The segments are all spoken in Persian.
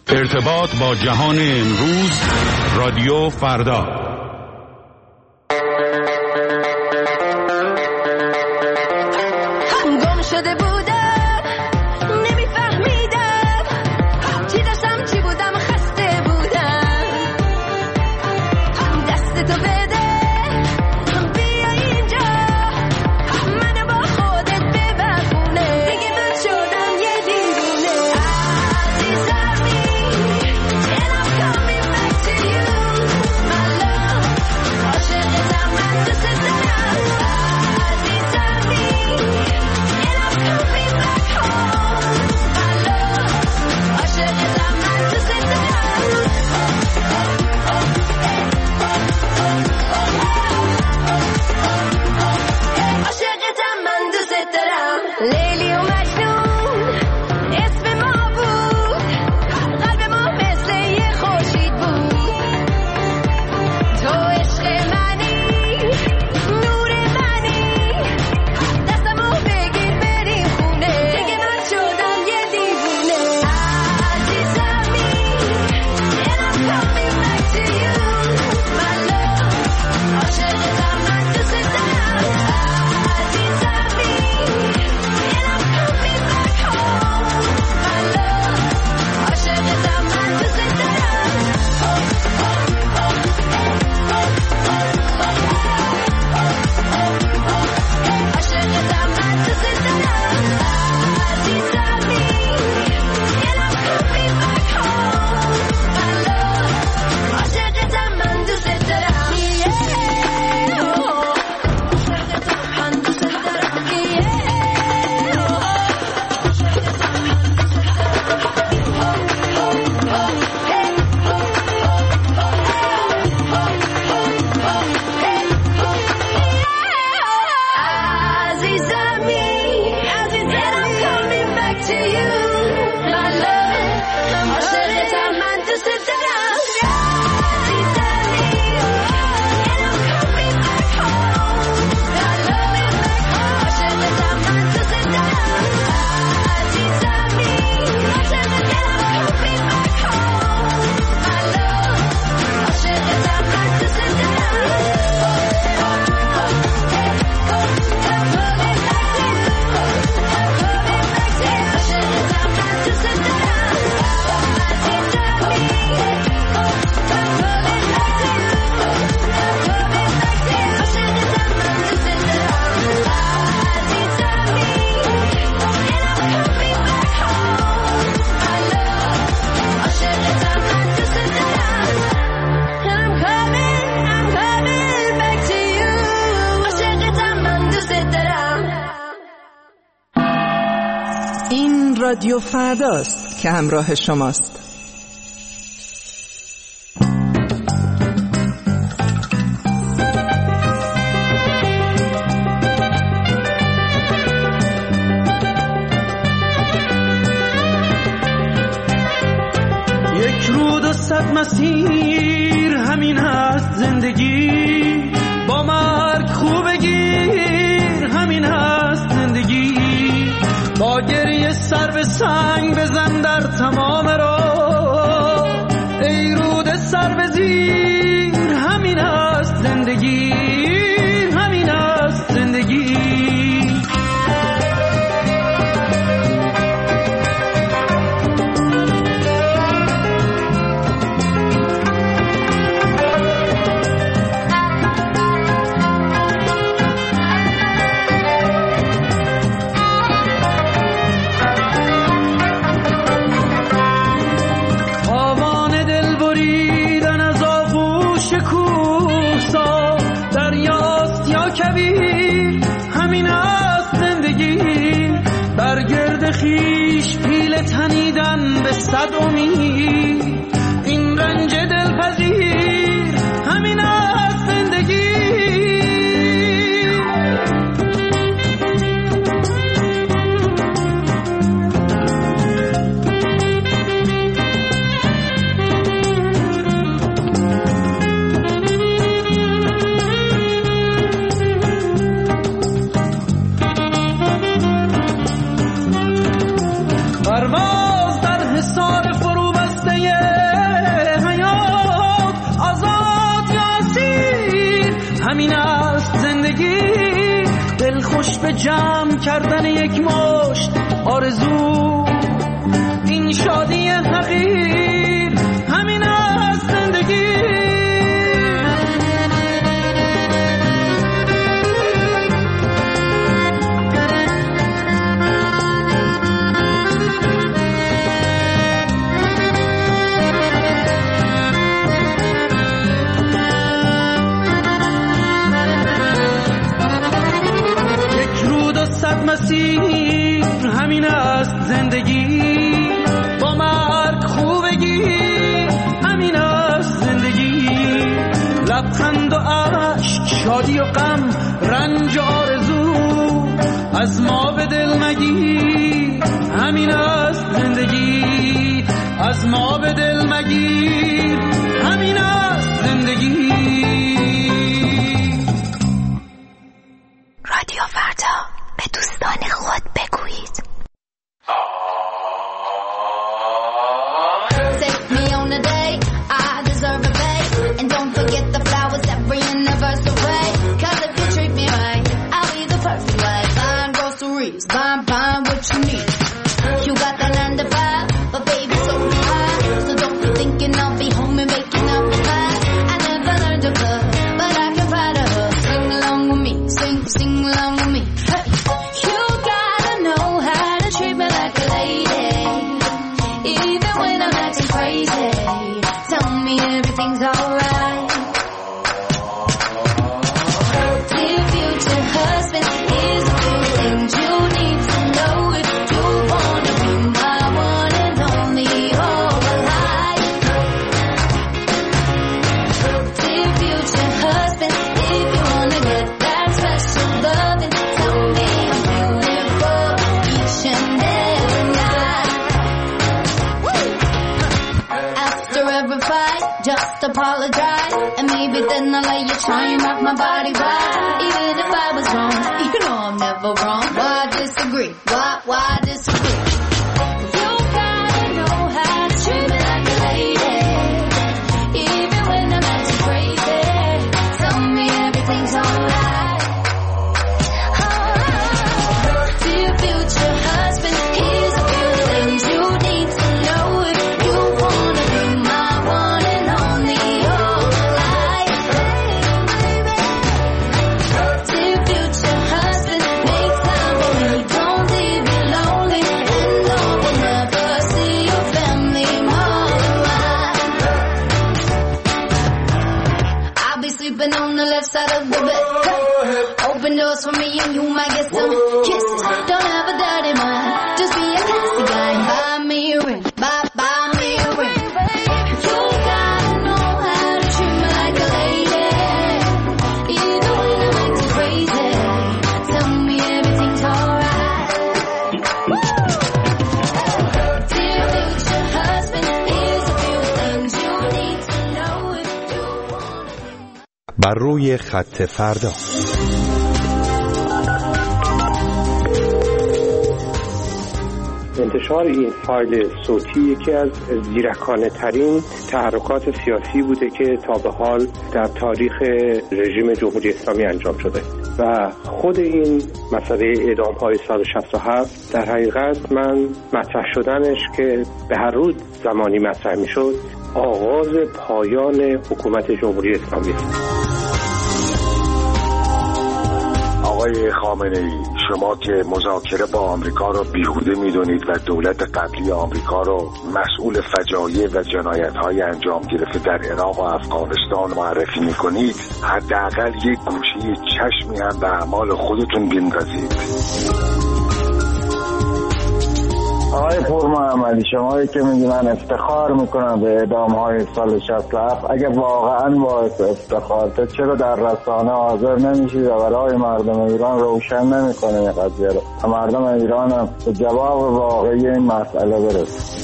ارتباط با جهان امروز، رادیو فردا. گم شده بودم، نمیفهمیدم چی داشتم چی بودم، خسته بودم. دست تو بده بیا اینجا، منو با خودت ببرونه، دیگه من شدم یه دیوونه. عزیزمی and I'm coming back to you my love، عاشقتم من دوست دارم. عزیزمی and I'm coming back home my love، عاشقتم من دوست دارم. عاشقتم من دوست دارم. لیلی و مجنون اسم ما بود، قلب ما مثل یه خورشید بود. تو عشق منی، نور منی، دستمو بگیر بریم خونه، دیگه من شدم یه دیوونه. عزیزمی and I'm coming back to you my love، عاشقتم من دوست دارم. عزیزمی and I'm coming back home my love، عاشقتم من دوست دارم. عاشقتم من دوست دارم. عزیزمی and I'm coming back home my love، عاشقتم من دوست دارم. عاشقتم من دوست عزیزمی and I'm coming back to you my love، عاشقتم من دوست دارم. عزیزمی and I'm coming back home my love، عاشقتم من دوست دارم. عزیزمی and I'm coming back home my love، عاشقتم من دوست این رادیو فرداست که همراه شماست. یک رود و صد مسیر، همین هست زندگی. با مرگ خوب گیر، همین هست زندگی. با گریه سر به سنگ بزن در تمام راه، ای رود سر به زیر، همین هست زندگی، همین هست زندگی. خیش پیل تنیدن به صد امید، این رنج دلپذیر، همین است زندگی. پرواز در حصار فرو بسته دل خوش به جمع کردن یک مشت آرزو. این شادی حقیر همین است زندگی. مسیر همین است زندگی. با مرگ خوبگی همین است زندگی. لبخند و عشق، شادی و غم، رنج و آرزو، از ما به دل مگیر همین است زندگی. از ما به دل مگیر همین است زندگی. رادیو فردا، به دوستان خود بگویید. Take me on a date, I deserve a bait. And don't forget the flowers every anniversary. Cause if you treat me right, I'll be the perfect wife. Buying groceries, buying what you need. You got that 9 to 5, but baby so do I. So don't be thinking I'll be home and making up the mind. I never learned to cook, but I can find a hook. Sing along with me, sing along with me. Hey. You gotta know how to treat me like a lady, even when I'm acting crazy. Tell me everything's alright. Dear future husband, here's a few things you need to know if you wanna be my one and only all my life. Dear future husband, if you wanna get that special loving, tell me I'm beautiful each and every night. After every fight, just apologize, and maybe then I'll let you try and rock my body right. Even if I was wrong, you know I'm never wrong. Why disagree? Why disagree? You gotta know how to treat me like a lady, even when I'm acting crazy. Tell me everything's alright. Dear future husband, here's a few things you need to know if you wanna be my one and only all my life. Dear future husband, make time for me, don't leave me lonely, and don't will never see your family more than mine. I'll be sleeping on the left side of the bed. Open doors for me and you might get some kisses. Don't have a dirty mind, just be a classy guy and buy me a ring, buy me a ring. You gotta know how to treat me like a lady, even when I'm acting crazy. Tell me everything's alright. Dear future husband, here's a few things you need to know if you wanna. بر روی خط فردا. انتشار این فایل صوتی یکی از زیرکانه ترین تحرکات سیاسی بوده که تا به حال در تاریخ رژیم جمهوری اسلامی انجام شده و خود این مسئله اعدام های سال 67 در حقیقت من مطرح شدنش که به هر روز زمانی مطرح می شد آغاز پایان حکومت جمهوری اسلامی است. آقای خامنه‌ای، شما که مذاکره با آمریکا رو بیهوده می‌دونید و دولت قبلی آمریکا رو مسئول فجایع و جنایت‌های انجام گرفته در عراق و افغانستان معرفی می‌کنید، حداقل یک گوشه چشمی هم به اعمال خودتون بندازید. آقای پور محمدی، شمایی که میگی من افتخار میکنم به اعدام‌های سال 67، اگه واقعا باعث افتخارته چرا در رسانه حاضر نمیشید و برای مردم ایران روشن نمیکنه این قضیه رو و مردم ایران هم به جواب واقعی این مسئله برسه؟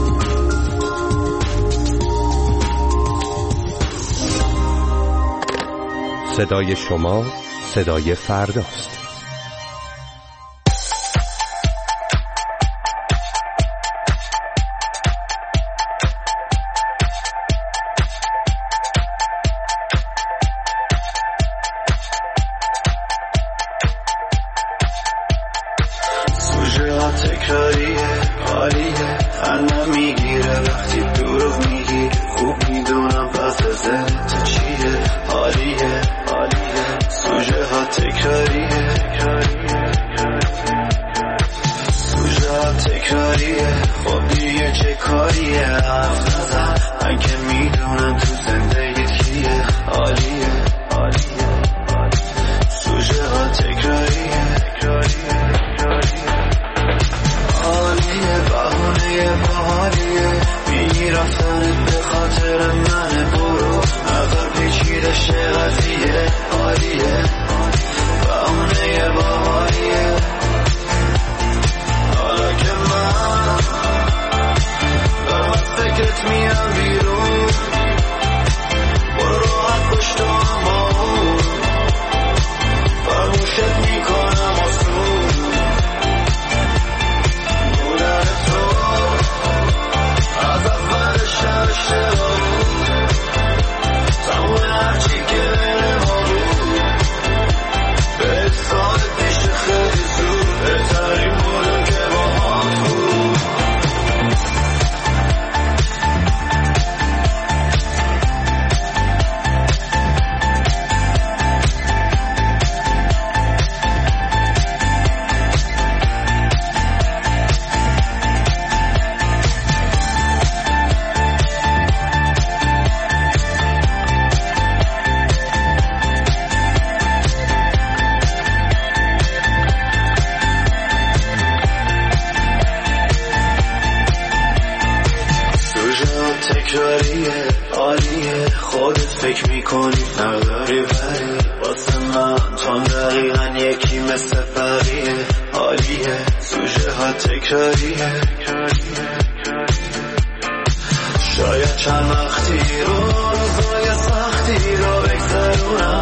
صدای شما صدای فرداست. هر نمیگیره وقتی دروغ میگی خوب میدونم پس ذهن تو چیه حالیه سوژه ها تکراریه خب دیگه چه کاریه حرف نزن من که میدونم تو زندگیت کیه حالیه سوژه ها تکراریه حالیه بهونه باحالیه میگی رفتنت به خاطر من برو نظر پیچیده شه قضیه حالیه بهونه باحالیه حالا که من دارم از فکرت میام بیرون برو راحت پشت اما فرموشت میکنم آسون بودن تو از اول شب اشتباه بود تموم هرچی که بین ما بود به سال پیش خیلی زود بهترین بودم که با هم بود تکراریه عالیه خودت فکر میکنی نداری ولی واسه من تو دقیقا یکی مثل بقیه عالیه سوژه ها تکراریه شاید چند وقتی روزای سختی رو بگذرونم